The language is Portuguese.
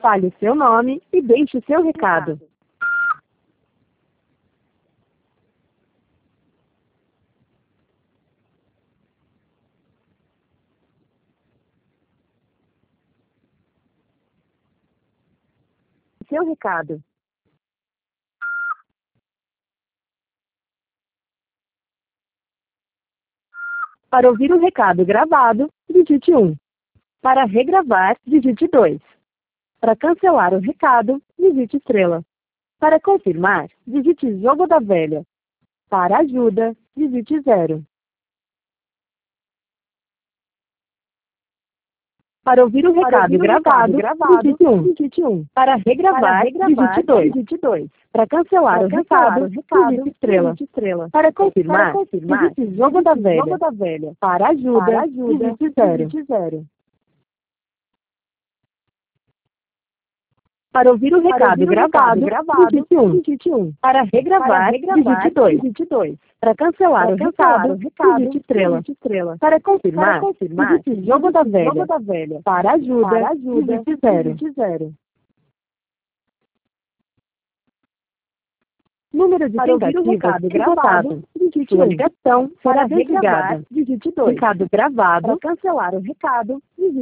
Fale o seu nome e deixe o seu recado. Seu recado. Para ouvir o recado gravado, digite 1. Para regravar, digite 2. Para cancelar o recado, digite estrela. Para confirmar, digite jogo da velha. Para ajuda, digite 0. Para ouvir o recado gravado, digite 1. Para regravar, digite 2. Para cancelar o recado, digite estrela. Para confirmar, digite jogo da velha. Para ajuda, digite 0. Para ouvir o recado gravado, digite 1. Para regravar, digite 2. Para cancelar o recado, digite estrela. Para confirmar, digite jogo da velha. Para ajuda, digite 0. Número de tentativas gravado. Sua ligação será desligada. Digite 2. Recado gravado. Para cancelar o recado, digite